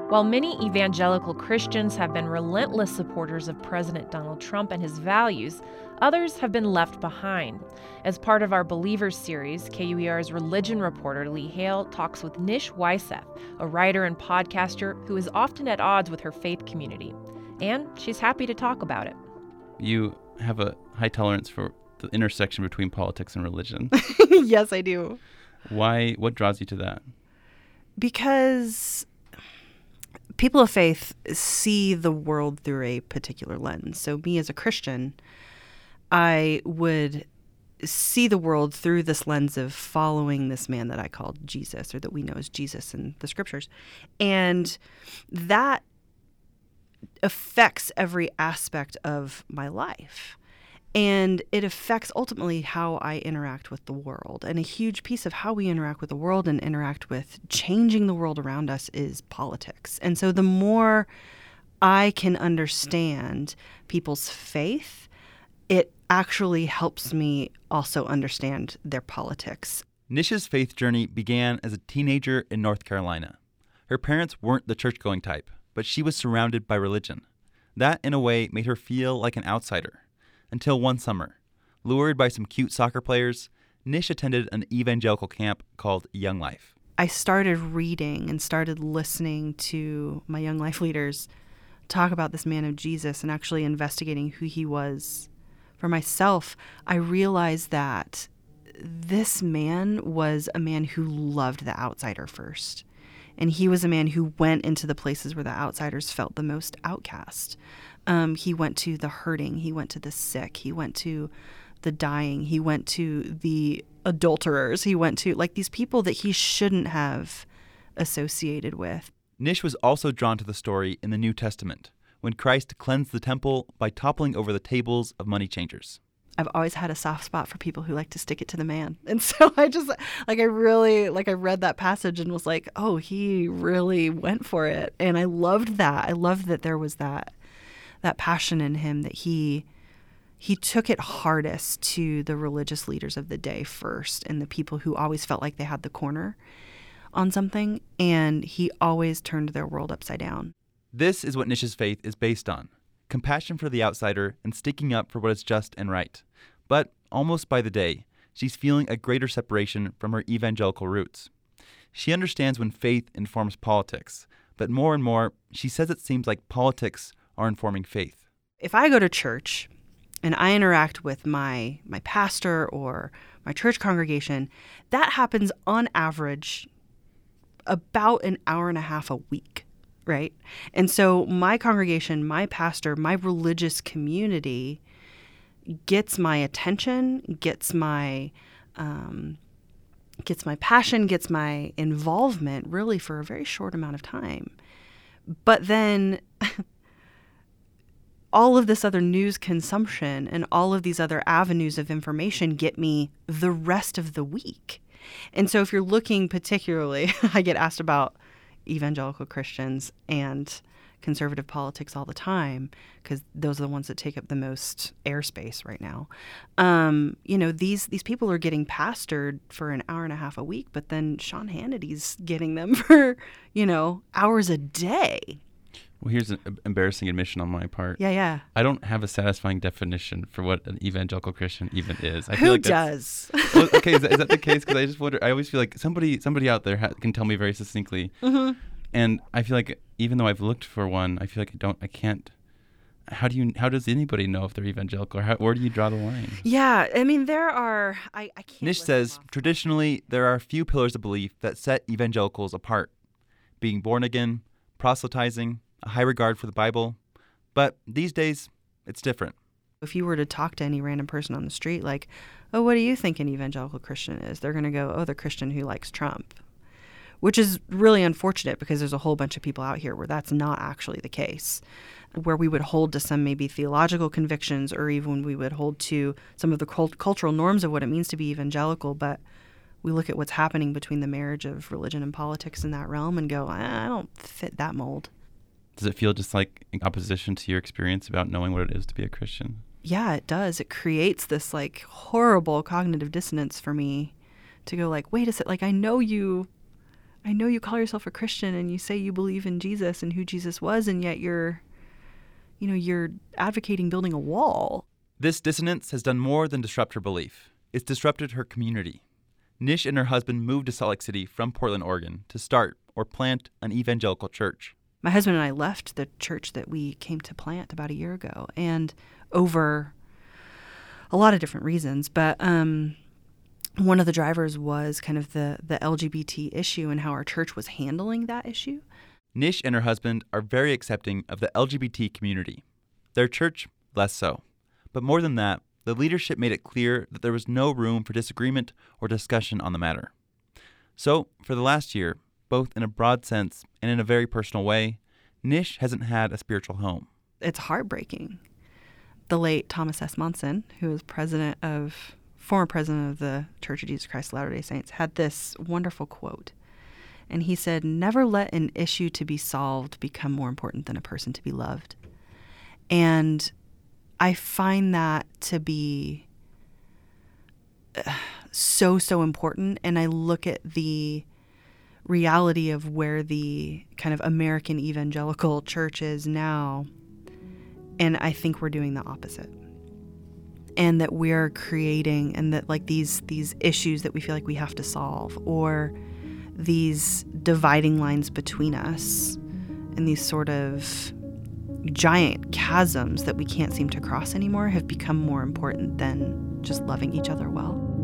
While many evangelical Christians have been relentless supporters of President Donald Trump and his values, others have been left behind. As part of our Believers series, KUER's religion reporter Lee Hale talks with Nish Weisseth, a writer and podcaster who is often at odds with her faith community. And she's happy to talk about it. You have a high tolerance for the intersection between politics and religion. Yes, I do. Why? What draws you to that? Because people of faith see the world through a particular lens. So me as a Christian, I would see the world through this lens of following this man that I call Jesus, or that we know as Jesus in the scriptures. And that affects every aspect of my life. And it affects ultimately how I interact with the world. And a huge piece of how we interact with the world and interact with changing the world around us is politics. And so the more I can understand people's faith, it actually helps me also understand their politics. Nish's faith journey began as a teenager in North Carolina. Her parents weren't the church-going type, but she was surrounded by religion. That, in a way, made her feel like an outsider. Until one summer, lured by some cute soccer players, Nish attended an evangelical camp called Young Life. I started reading and started listening to my Young Life leaders talk about this man of Jesus and actually investigating who he was. For myself, I realized that this man was a man who loved the outsider first. And he was a man who went into the places where the outsiders felt the most outcast. He went to the hurting. He went to the sick. He went to the dying. He went to the adulterers. He went to these people that he shouldn't have associated with. Nish was also drawn to the story in the New Testament, when Christ cleansed the temple by toppling over the tables of money changers. I've always had a soft spot for people who like to stick it to the man. And so I just, I read that passage and was like, oh, he really went for it. And I loved that. I loved that there was that passion in him, that he took it hardest to the religious leaders of the day first and the people who always felt like they had the corner on something. And he always turned their world upside down. This is what Nish's faith is based on: compassion for the outsider and sticking up for what is just and right. But almost by the day, she's feeling a greater separation from her evangelical roots. She understands when faith informs politics, but more and more, she says it seems like politics are informing faith. If I go to church and I interact with my pastor or my church congregation, that happens on average about an hour and a half a week, right? And so my congregation, my pastor, my religious community gets my attention, gets my passion, gets my involvement really for a very short amount of time. But then all of this other news consumption and all of these other avenues of information get me the rest of the week. And so if you're looking particularly, I get asked about evangelical Christians and conservative politics all the time, because those are the ones that take up the most airspace right now. These people are getting pastored for an hour and a half a week, but then Sean Hannity's getting them for, hours a day. Well, here's an embarrassing admission on my part. Yeah. I don't have a satisfying definition for what an evangelical Christian even is. Who does? Well, okay, is that the case? Because I just wonder. I always feel like somebody out there can tell me very succinctly. Mm-hmm. And I feel like even though I've looked for one, I feel like I can't. How does anybody know if they're evangelical? Or where do you draw the line? Yeah, I mean, there are. I can't. Nish says traditionally there are a few pillars of belief that set evangelicals apart: being born again, proselytizing, a high regard for the Bible. But these days, it's different. If you were to talk to any random person on the street, like, oh, what do you think an evangelical Christian is? They're going to go, oh, the Christian who likes Trump, which is really unfortunate because there's a whole bunch of people out here where that's not actually the case, where we would hold to some maybe theological convictions, or even we would hold to some of the cultural norms of what it means to be evangelical. But we look at what's happening between the marriage of religion and politics in that realm and go, I don't fit that mold. Does it feel just like in opposition to your experience about knowing what it is to be a Christian? Yeah, it does. It creates this horrible cognitive dissonance for me to go wait a second, I know you I know you call yourself a Christian and you say you believe in Jesus and who Jesus was, and yet you're advocating building a wall. This dissonance has done more than disrupt her belief. It's disrupted her community. Nish and her husband moved to Salt Lake City from Portland, Oregon to start or plant an evangelical church. My husband and I left the church that we came to plant about a year ago, and over a lot of different reasons. But one of the drivers was kind of the LGBT issue and how our church was handling that issue. Nish and her husband are very accepting of the LGBT community. Their church, less so. But more than that, the leadership made it clear that there was no room for disagreement or discussion on the matter. So, for the last year, both in a broad sense and in a very personal way, Nish hasn't had a spiritual home. It's heartbreaking. The late Thomas S. Monson, who was former president of the Church of Jesus Christ of Latter-day Saints, had this wonderful quote. And he said, "Never let an issue to be solved become more important than a person to be loved." And I find that to be so important. And I look at the reality of where the kind of American evangelical church is now, and I think we're doing the opposite. And that we're creating, and that like these issues that we feel like we have to solve, or these dividing lines between us, and these sort of giant chasms that we can't seem to cross anymore, have become more important than just loving each other well.